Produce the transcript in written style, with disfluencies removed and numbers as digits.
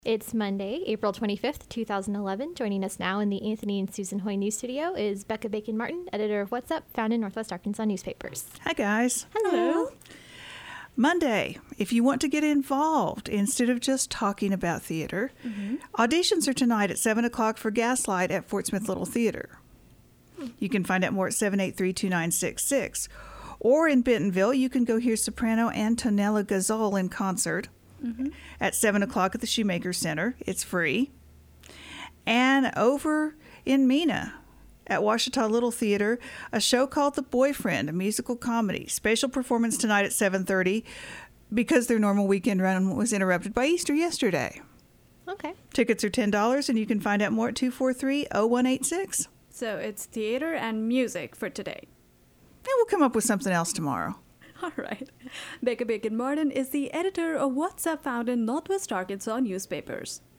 It's Monday, April 25th, 2011. Joining us now in the Anthony and Susan Hoy News Studio is Becca Bacon-Martin, editor of What's Up, found in Northwest Arkansas newspapers. Hi, guys. Hello. Monday, if you want to get involved instead of just talking about theater, auditions are tonight at 7 o'clock for Gaslight at Fort Smith Little Theater. You can find out more at 783-2966. Or in Bentonville, you can go hear soprano Antonella Gazzol in concert at 7 o'clock at the Shoemaker Center. It's free. And over in Mena at Ouachita Little Theater, a show called The Boyfriend, a musical comedy. Special performance tonight at 7:30 because their normal weekend run was interrupted by Easter yesterday. Okay. Tickets are $10, and you can find out more at 243-0186. So it's theater and music for today. And we'll come up with something else tomorrow. All right. Becca Bacon-Martin is the editor of What's Up, found in Northwest Arkansas newspapers.